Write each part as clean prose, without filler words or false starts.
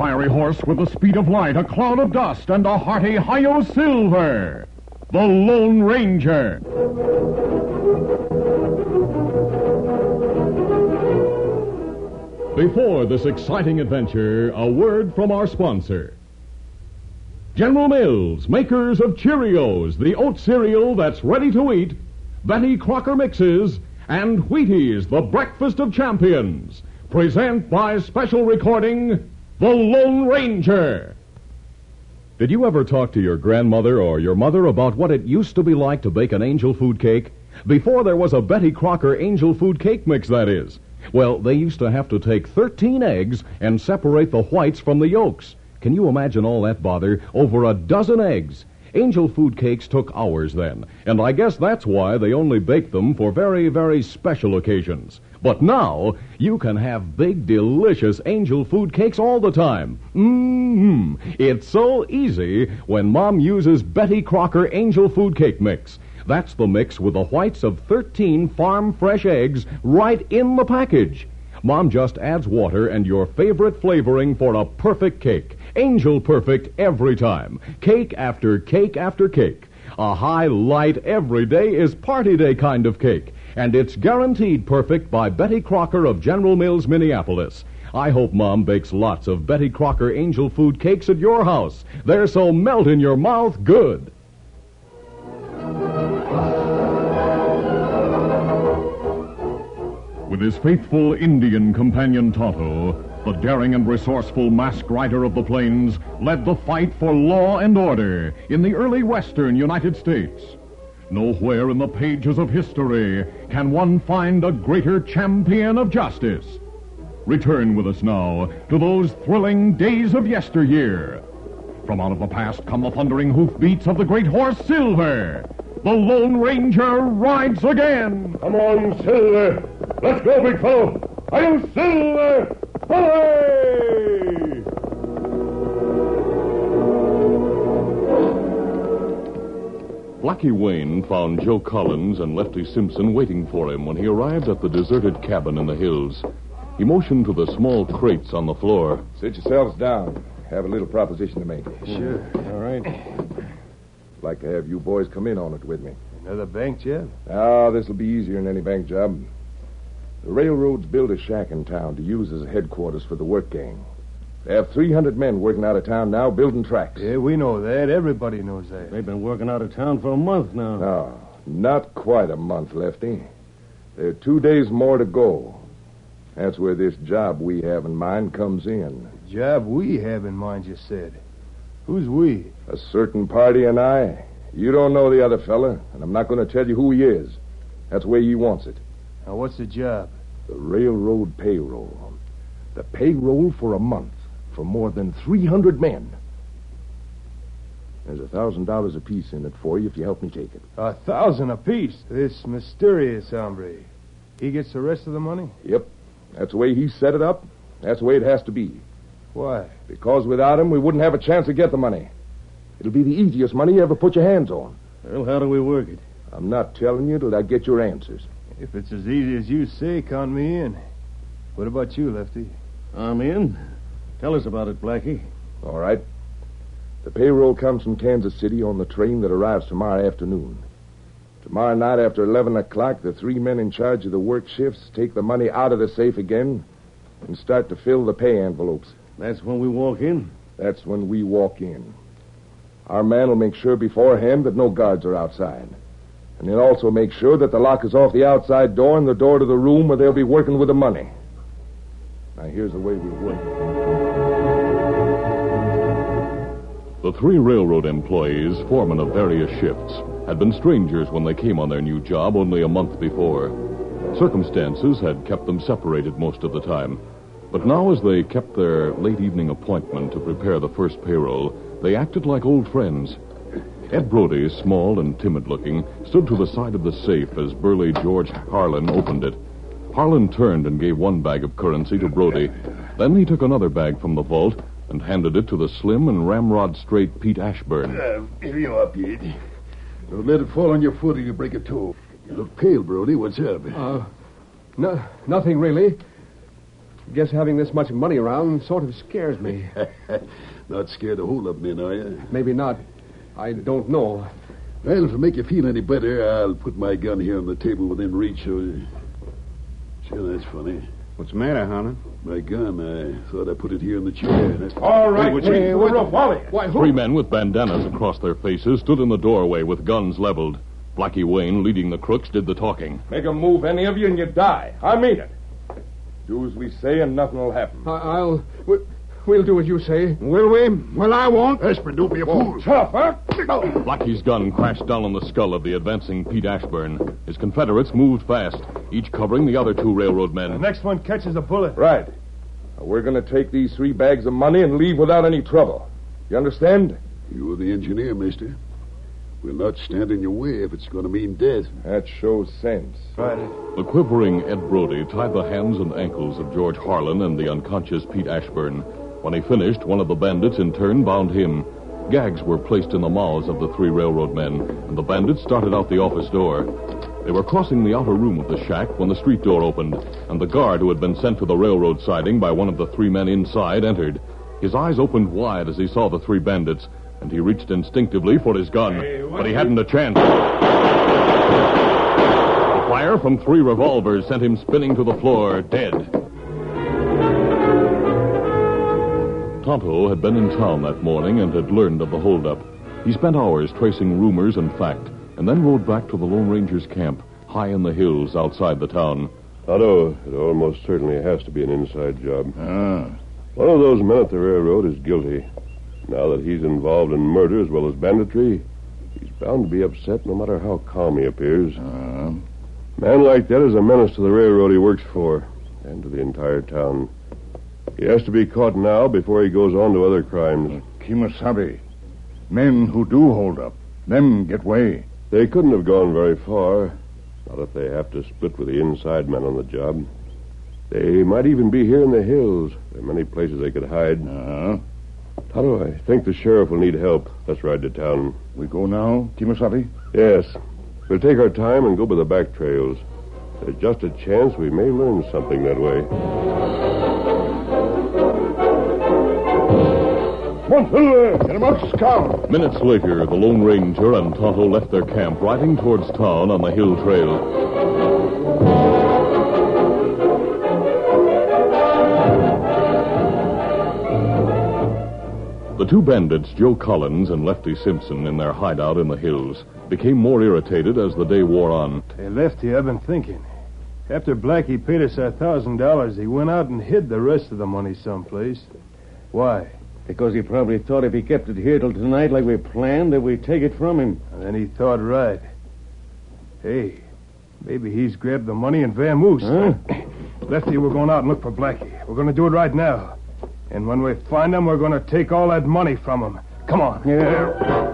fiery horse with the speed of light, a cloud of dust, and a hearty Hi-Yo Silver, the Lone Ranger. Before this exciting adventure, a word from our sponsor. General Mills, makers of Cheerios, the oat cereal that's ready to eat, Betty Crocker Mixes, and Wheaties, the breakfast of champions, present by special recording, The Lone Ranger. Did you ever talk to your grandmother or your mother about what it used to be like to bake an angel food cake? Before there was a Betty Crocker angel food cake mix, that is. Well, they used to have to take 13 eggs and separate the whites from the yolks. Can you imagine all that bother over a dozen eggs? Angel food cakes took hours then, and I guess that's why they only baked them for very, very special occasions. But now, you can have big, delicious angel food cakes all the time. It's so easy when Mom uses Betty Crocker Angel Food Cake Mix. That's the mix with the whites of 13 farm-fresh eggs right in the package. Mom just adds water and your favorite flavoring for a perfect cake. Angel perfect every time. Cake after cake after cake. A high, light, every day is party day kind of cake. And it's guaranteed perfect by Betty Crocker of General Mills, Minneapolis. I hope Mom bakes lots of Betty Crocker Angel Food Cakes at your house. They're so melt in your mouth good. With his faithful Indian companion Tonto, the daring and resourceful masked rider of the plains led the fight for law and order in the early western United States. Nowhere in the pages of history can one find a greater champion of justice. Return with us now to those thrilling days of yesteryear. From out of the past come the thundering hoofbeats of the great horse Silver. The Lone Ranger rides again. Come on, Silver. Let's go, big fellow. Hi-Yo Silver! Hooray! Blackie Wayne found Joe Collins and Lefty Simpson waiting for him when he arrived at the deserted cabin in the hills. He motioned to the small crates on the floor. Sit yourselves down. Have a little proposition to make. Sure. All right. I'd like to have you boys come in on it with me. Another bank job? Ah, this'll be easier than any bank job. The railroads built a shack in town to use as a headquarters for the work gang. They have 300 men working out of town now building tracks. Yeah, we know that. Everybody knows that. They've been working out of town for a month now. No, not quite a month, Lefty. There are 2 days more to go. That's where this job we have in mind comes in. Job we have in mind, you said. Who's we? A certain party and I. You don't know the other fella, and I'm not going to tell you who he is. That's the way he wants it. Now, what's the job? The railroad payroll. The payroll for a month for more than 300 men. There's $1,000 apiece in it for you if you help me take it. 1,000 apiece. This mysterious hombre. He gets the rest of the money? Yep. That's the way he set it up. That's the way it has to be. Why? Because without him, we wouldn't have a chance to get the money. It'll be the easiest money you ever put your hands on. Well, how do we work it? I'm not telling you till I get your answers. If it's as easy as you say, count me in. What about you, Lefty? I'm in. Tell us about it, Blackie. All right. The payroll comes from Kansas City on the train that arrives tomorrow afternoon. Tomorrow night after 11 o'clock, the 3 men in charge of the work shifts take the money out of the safe again and start to fill the pay envelopes. That's when we walk in? That's when we walk in. Our man will make sure beforehand that no guards are outside. And he'll also make sure that the lock is off the outside door and the door to the room where they'll be working with the money. Now, here's the way we'll work. The 3 railroad employees, foremen of various shifts, had been strangers when they came on their new job only a month before. Circumstances had kept them separated most of the time. But now, as they kept their late evening appointment to prepare the first payroll, they acted like old friends. Ed Brody, small and timid-looking, stood to the side of the safe as burly George Harlan opened it. Harlan turned and gave 1 bag of currency to Brody. Then he took another bag from the vault and handed it to the slim and ramrod-straight Pete Ashburn. Here you are, Pete. Don't let it fall on your foot or you break a toe. You look pale, Brody. What's up? Nothing really. Guess having this much money around sort of scares me. Not scared of hold-up men, are you? Maybe not. I don't know. Well, to make you feel any better, I'll put my gun here on the table within reach. Sure, that's funny. What's the matter, Harlan? My gun, I thought I put it here in the chair. All right, Why, who? Three men with bandanas across their faces stood in the doorway with guns leveled. Blackie Wayne, leading the crooks, did the talking. Make a move, any of you, and you die. I mean it. Do as we say, and nothing will happen. We'll do as you say. Will we? Well, I won't. Esper, don't be a fool. Tough, huh? Blackie's gun crashed down on the skull of the advancing Pete Ashburn. His Confederates moved fast, each covering the other two railroad men. The next one catches a bullet. Right. Now, we're going to take these 3 bags of money and leave without any trouble. You understand? You're the engineer, mister. We'll not stand in your way if it's going to mean death. That shows sense. Right. The quivering Ed Brody tied the hands and ankles of George Harlan and the unconscious Pete Ashburn. When he finished, one of the bandits in turn bound him. Gags were placed in the mouths of the 3 railroad men, and the bandits started out the office door. They were crossing the outer room of the shack when the street door opened, and the guard who had been sent to the railroad siding by one of the 3 men inside entered. His eyes opened wide as he saw the 3 bandits, and he reached instinctively for his gun, but he hadn't a chance. The fire from 3 revolvers sent him spinning to the floor, dead. Tonto had been in town that morning and had learned of the holdup. He spent hours tracing rumors and fact, and then rode back to the Lone Ranger's camp, high in the hills outside the town. Tonto, it almost certainly has to be an inside job. Ah. One of those men at the railroad is guilty. Now that he's involved in murder as well as banditry, he's bound to be upset no matter how calm he appears. A man like that is a menace to the railroad he works for, and to the entire town. He has to be caught now before he goes on to other crimes. Kimasabi. Men who do hold up. Them get way. They couldn't have gone very far, not if they have to split with the inside men on the job. They might even be here in the hills. There are many places they could hide. Tonto, I think the sheriff will need help. Let's ride to town. We go now, Kimasabi? Yes. We'll take our time and go by the back trails. There's just a chance we may learn something that way. Get him up, scout. Minutes later, the Lone Ranger and Tonto left their camp, riding towards town on the hill trail. The 2 bandits, Joe Collins and Lefty Simpson, in their hideout in the hills, became more irritated as the day wore on. Hey, Lefty, I've been thinking. After Blackie paid us our $1,000, he went out and hid the rest of the money someplace. Why? Because he probably thought if he kept it here till tonight like we planned, that we'd take it from him. And then he thought right. Hey, maybe he's grabbed the money and vamoosed. Huh? Lefty, we're going out and look for Blackie. We're going to do it right now. And when we find him, we're going to take all that money from him. Come on. Yeah.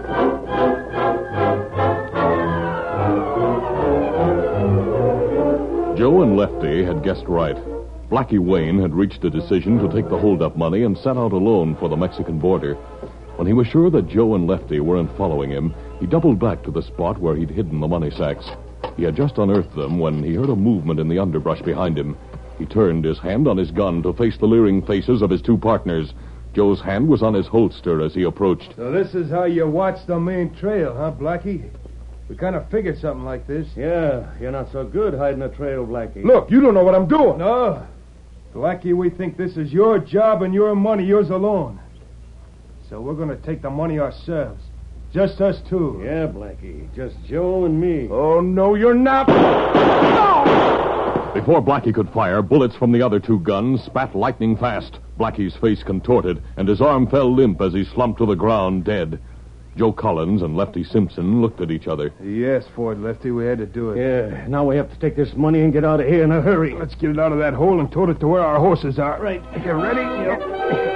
Joe and Lefty had guessed right. Blackie Wayne had reached a decision to take the holdup money and set out alone for the Mexican border. When he was sure that Joe and Lefty weren't following him, he doubled back to the spot where he'd hidden the money sacks. He had just unearthed them when he heard a movement in the underbrush behind him. He turned his hand on his gun to face the leering faces of his 2 partners. Joe's hand was on his holster as he approached. So this is how you watch the main trail, huh, Blackie? We kind of figured something like this. Yeah, you're not so good hiding a trail, Blackie. Look, you don't know what I'm doing. No. Blackie, we think this is your job and your money, yours alone. So we're going to take the money ourselves. Just us 2. Yeah, Blackie. Just Joe and me. Oh, no, you're not. No! Before Blackie could fire, bullets from the other 2 guns spat lightning fast. Blackie's face contorted, and his arm fell limp as he slumped to the ground, dead. Joe Collins and Lefty Simpson looked at each other. He asked for it, Lefty. We had to do it. Yeah, now we have to take this money and get out of here in a hurry. Let's get it out of that hole and tote it to where our horses are. Right. You ready? Yep.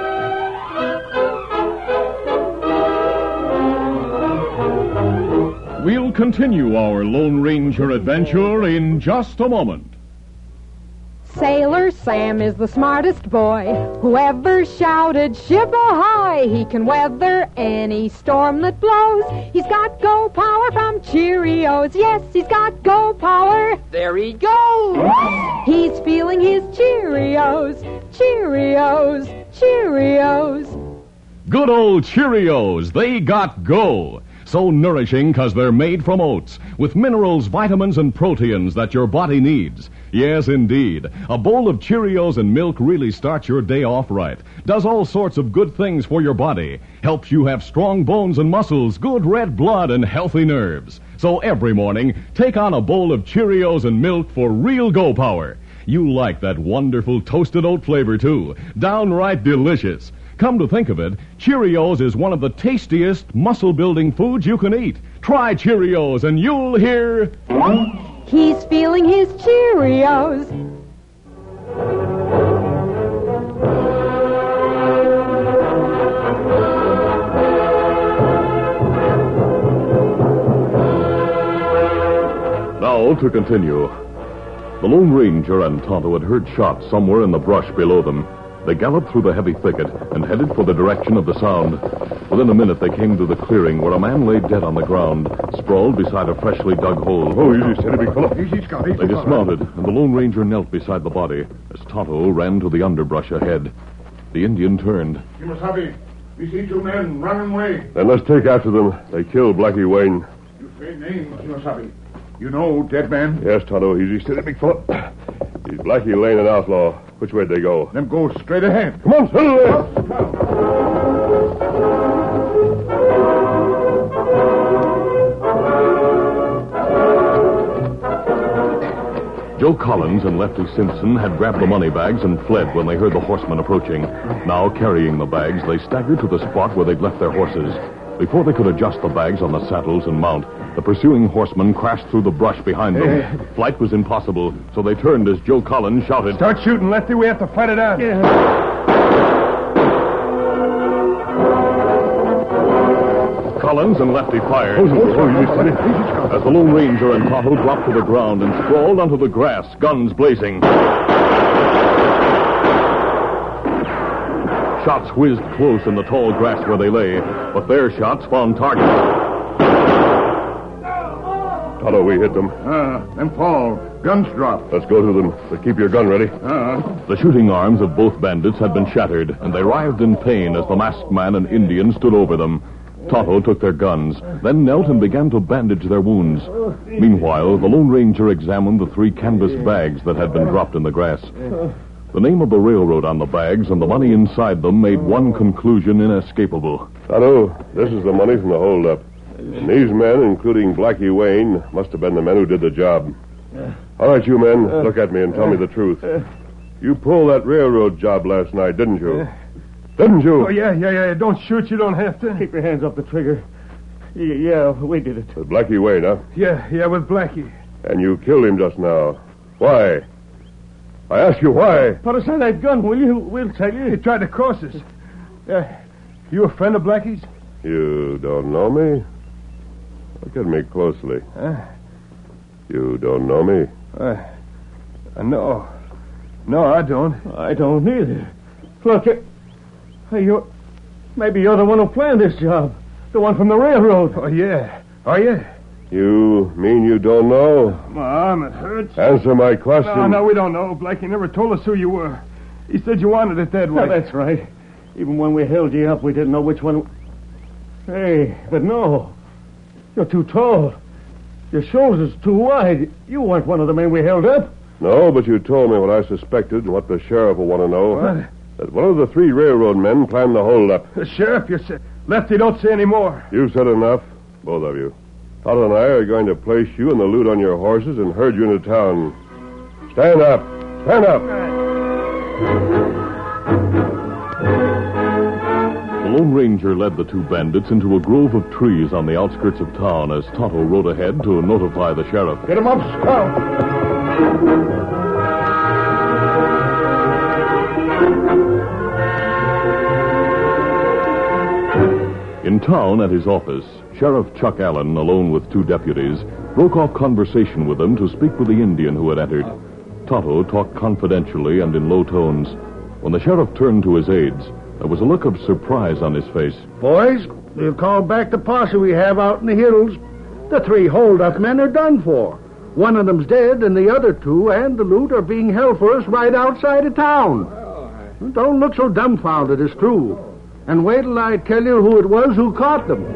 We'll continue our Lone Ranger adventure in just a moment. Sailor Sam is the smartest boy who ever shouted, "Ship ahoy!" He can weather any storm that blows. He's got go power from Cheerios. Yes, he's got go power. There he goes. He's feeling his Cheerios. Cheerios, Cheerios, Cheerios. Good old Cheerios, they got go. So nourishing because they're made from oats, with minerals, vitamins, and proteins that your body needs. Yes, indeed. A bowl of Cheerios and milk really starts your day off right. Does all sorts of good things for your body. Helps you have strong bones and muscles, good red blood, and healthy nerves. So every morning, take on a bowl of Cheerios and milk for real go power. You like that wonderful toasted oat flavor, too. Downright delicious. Come to think of it, Cheerios is one of the tastiest muscle-building foods you can eat. Try Cheerios and you'll hear... He's feeling his Cheerios. Now to continue. The Lone Ranger and Tonto had heard shots somewhere in the brush below them. They galloped through the heavy thicket and headed for the direction of the sound. Within a minute, they came to the clearing where a man lay dead on the ground, sprawled beside a freshly dug hole. Oh, easy, steady, big fellow. Easy, Scott, easy. They dismounted, and the Lone Ranger knelt beside the body as Tonto ran to the underbrush ahead. The Indian turned. Kimasabi, we see two men running away. Then let's take after them. They killed Blackie Wayne. You say name, Kimasabi. You know dead man? Yes, Tonto, easy, steady, big fellow. He's Blackie Lane, an outlaw. Which way'd they go? Them go straight ahead. Come on, steady there. Joe Collins and Lefty Simpson had grabbed the money bags and fled when they heard the horsemen approaching. Now, carrying the bags, they staggered to the spot where they'd left their horses. Before they could adjust the bags on the saddles and mount, the pursuing horsemen crashed through the brush behind them. Flight was impossible, so they turned as Joe Collins shouted, Start shooting, Lefty. We have to fight it out. Collins and Lefty fired. As the Lone Ranger and Tonto dropped to the ground and sprawled onto the grass, guns blazing. Shots whizzed close in the tall grass where they lay, but their shots found targets. Tonto, we hit them. Them fall. Guns drop. Let's go to them. But keep your gun ready. The shooting arms of both bandits had been shattered, and they writhed in pain as the masked man and Indian stood over them. Tonto took their guns, then knelt and began to bandage their wounds. Meanwhile, the Lone Ranger examined the 3 canvas bags that had been dropped in the grass. The name of the railroad on the bags and the money inside them made one conclusion inescapable. Tonto, this is the money from the holdup. And these men, including Blackie Wayne, must have been the men who did the job. All right, you men, look at me and tell me the truth. You pulled that railroad job last night, didn't you? Didn't you? Oh, yeah. Don't shoot. You don't have to. Keep your hands off the trigger. Yeah, we did it. With Blackie Wayne, huh? Yeah, with Blackie. And you killed him just now. Why? I ask you why. Put aside that gun, will you? We'll tell you. He tried to cross us. You a friend of Blackie's? You don't know me? Look at me closely. You don't know me? No. No, I don't. I don't either. Look, maybe you're the one who planned this job. The one from the railroad. Oh, yeah. Are you? You mean you don't know? My arm, it hurts. Answer my question. No, we don't know. Blackie never told us who you were. He said you wanted it that way. Oh, that's right. Even when we held you up, we didn't know which one... Hey, but no. You're too tall. Your shoulders too wide. You weren't one of the men we held up. No, but you told me what I suspected and what the sheriff will want to know. What? That one of the 3 railroad men planned the holdup. The sheriff, you said. Lefty, don't say any more. You've said enough, both of you. Tonto and I are going to place you and the loot on your horses and herd you into town. Stand up. Stand up. The Lone Ranger led the 2 bandits into a grove of trees on the outskirts of town as Tonto rode ahead to notify the sheriff. Get him up, Scout. In town at his office, Sheriff Chuck Allen, alone with 2 deputies, broke off conversation with them to speak with the Indian who had entered. Tonto talked confidentially and in low tones. When the sheriff turned to his aides, there was a look of surprise on his face. Boys, we've called back the posse we have out in the hills. The 3 hold-up men are done for. One of them's dead, and the other two and the loot are being held for us right outside of town. Don't look so dumbfounded, it's true. And wait till I tell you who it was who caught them.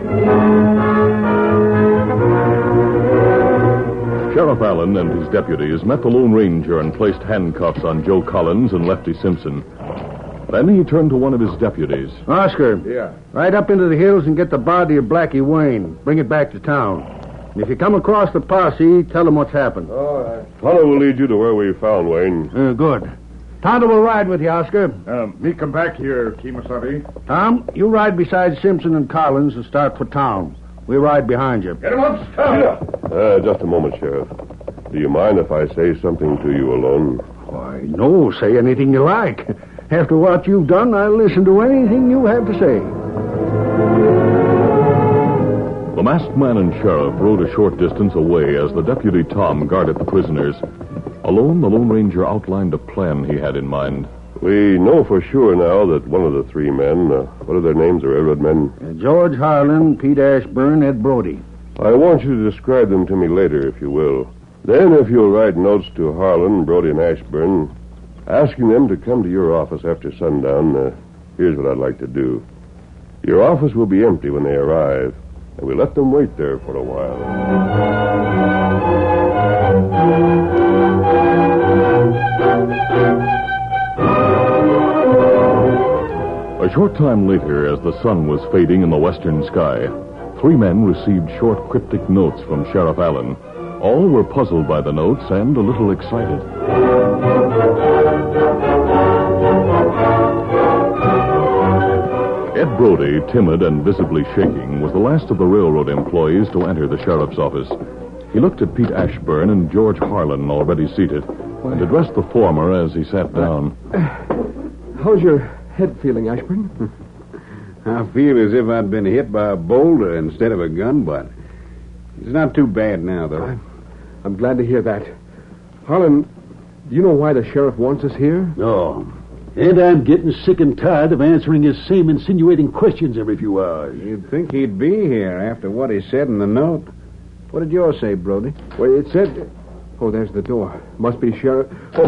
Sheriff Allen and his deputies met the Lone Ranger and placed handcuffs on Joe Collins and Lefty Simpson. Then he turned to one of his deputies. Oscar. Yeah. Ride up into the hills and get the body of Blackie Wayne. Bring it back to town. And if you come across the posse, tell them what's happened. All right. Tonto will lead you to where we found Wayne. Good. Tonto will ride with you, Oscar. Me come back here, Kemosabe. Tom, you ride beside Simpson and Collins and start for town. We ride behind you. Get him up, stop. Just a moment, Sheriff. Do you mind if I say something to you alone? Why, no. Say anything you like. After what you've done, I'll listen to anything you have to say. The masked man and sheriff rode a short distance away as the deputy Tom guarded the prisoners. Alone, the Lone Ranger outlined a plan he had in mind. We know for sure now that one of the three men, what are their names, the railroad men? George Harlan, Pete Ashburn, Ed Brody. I want you to describe them to me later, if you will. Then, if you'll write notes to Harlan, Brody, and Ashburn, asking them to come to your office after sundown, here's what I'd like to do. Your office will be empty when they arrive, and we let them wait there for a while. A short time later, as the sun was fading in the western sky, three men received short, cryptic notes from Sheriff Allen. All were puzzled by the notes and a little excited. Ed Brody, timid and visibly shaking, was the last of the railroad employees to enter the sheriff's office. He looked at Pete Ashburn and George Harlan, already seated, and addressed the former as he sat down. How's your head feeling, Ashburn? I feel as if I'd been hit by a boulder instead of a gun butt. It's not too bad now, though. I'm glad to hear that. Harlan, do you know why the sheriff wants us here? No. And I'm getting sick and tired of answering his same insinuating questions every few hours. You'd think he'd be here after what he said in the note. What did yours say, Brody? Well, it said... Oh, there's the door. Must be Sheriff...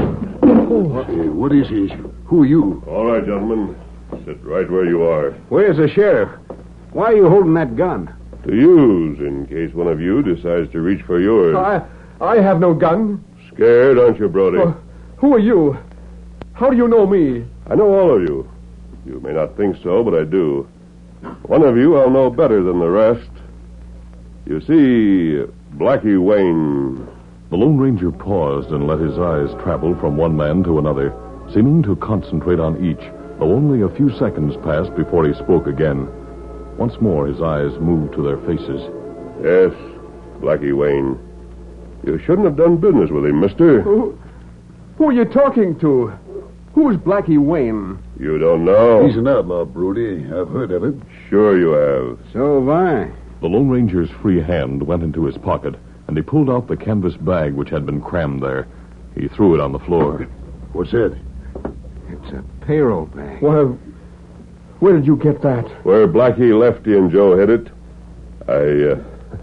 Hey, what is the issue? Who are you? All right, gentlemen. Sit right where you are. Where's the sheriff? Why are you holding that gun? To use, in case one of you decides to reach for yours. I have no gun. Scared, aren't you, Brody? Who are you? How do you know me? I know all of you. You may not think so, but I do. One of you I'll know better than the rest. You see, Blackie Wayne. The Lone Ranger paused and let his eyes travel from one man to another, seeming to concentrate on each, though only a few seconds passed before he spoke again. Once more his eyes moved to their faces. Yes, Blackie Wayne. You shouldn't have done business with him, mister. Who are you talking to? Who's Blackie Wayne? You don't know? He's an outlaw, Brody. I've heard of him. Sure you have. So have I. The Lone Ranger's free hand went into his pocket, and he pulled out the canvas bag which had been crammed there. He threw it on the floor. What's that? It's a payroll bag. Well, where did you get that? Where Blackie, Lefty, and Joe hid it. I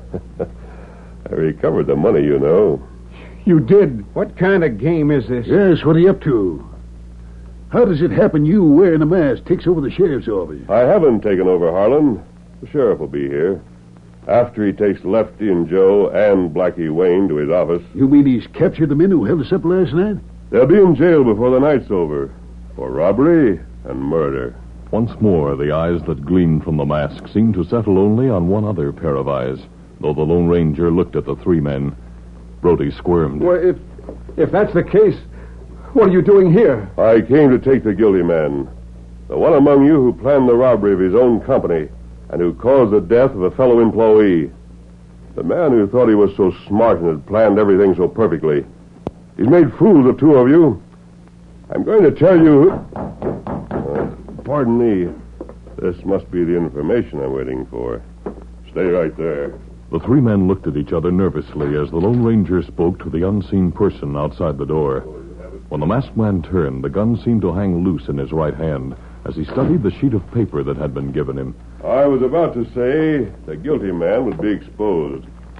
recovered the money, you know. You did? What kind of game is this? Yes, what are you up to? How does it happen you, wearing a mask, takes over the sheriff's office? I haven't taken over Harlan. The sheriff will be here. After he takes Lefty and Joe and Blackie Wayne to his office. You mean he's captured the men who held us up last night? They'll be in jail before the night's over. For robbery and murder. Once more, the eyes that gleamed from the mask seemed to settle only on one other pair of eyes, though the Lone Ranger looked at the three men. Brody squirmed. Well, if that's the case, what are you doing here? I came to take the guilty man. The one among you who planned the robbery of his own company and who caused the death of a fellow employee. The man who thought he was so smart and had planned everything so perfectly. He's made fools of two of you. I'm going to tell you... pardon me. This must be the information I'm waiting for. Stay right there. The three men looked at each other nervously as the Lone Ranger spoke to the unseen person outside the door. When the masked man turned, the gun seemed to hang loose in his right hand as he studied the sheet of paper that had been given him. I was about to say the guilty man would be exposed.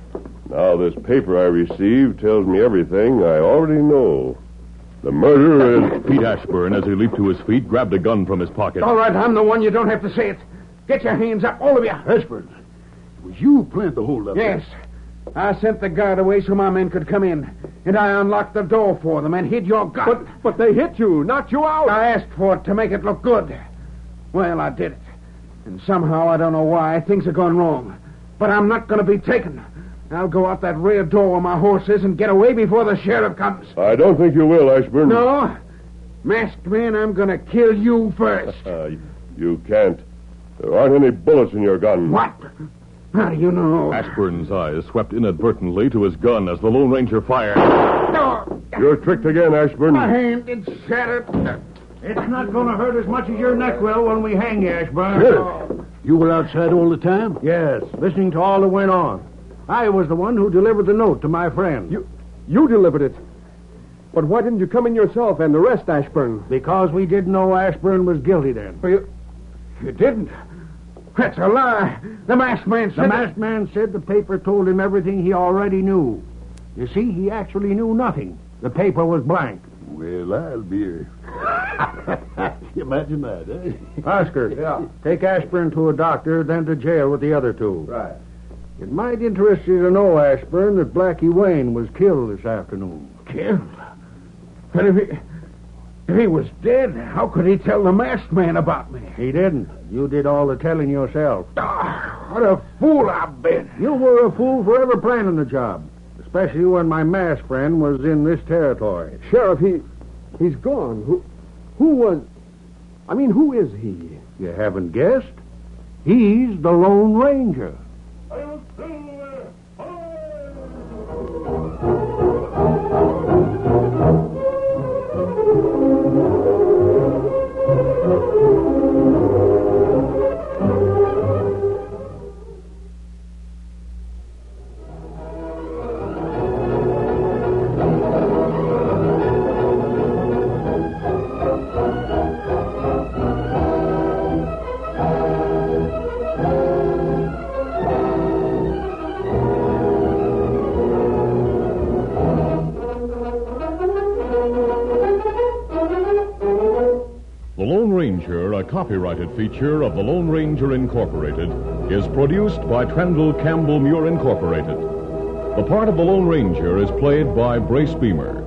Now, this paper I received tells me everything I already know. The murderer is... Pete Ashburn, as he leaped to his feet, grabbed a gun from his pocket. All right, I'm the one. You don't have to say it. Get your hands up, all of you. Ashburn, it was you planned the hold up. Yes. I sent the guard away so my men could come in. And I unlocked the door for them and hid your gun. But they hit you, knocked you out. I asked for it to make it look good. Well, I did it. And somehow, I don't know why, things have gone wrong. But I'm not going to be taken. I'll go out that rear door where my horse is and get away before the sheriff comes. I don't think you will, Ashburn. No? Masked man, I'm going to kill you first. You can't. There aren't any bullets in your gun. What? How do you know? Ashburn's eyes swept inadvertently to his gun as the Lone Ranger fired. No. You're tricked again, Ashburn. My hand is shattered. It's not going to hurt as much as your neck will when we hang you, Ashburn. Sheriff, you were outside all the time? Yes, listening to all that went on. I was the one who delivered the note to my friend. You delivered it. But why didn't you come in yourself and arrest Ashburn? Because we didn't know Ashburn was guilty then. You didn't? That's a lie. The masked man said... The masked man said the paper told him everything he already knew. You see, he actually knew nothing. The paper was blank. Well, I'll be here. Imagine that, eh? Oscar, take Ashburn to a doctor, then to jail with the other two. Right. It might interest you to know, Ashburn, that Blackie Wayne was killed this afternoon. Killed? But if he was dead, how could he tell the masked man about me? He didn't. You did all the telling yourself. What a fool I've been. You were a fool for ever planning the job, especially when my masked friend was in this territory. Sheriff, he's gone. Who is he? You haven't guessed? He's the Lone Ranger. A copyrighted feature of the Lone Ranger Incorporated, is produced by Trendle Campbell Muir Incorporated. The part of the Lone Ranger is played by Brace Beamer.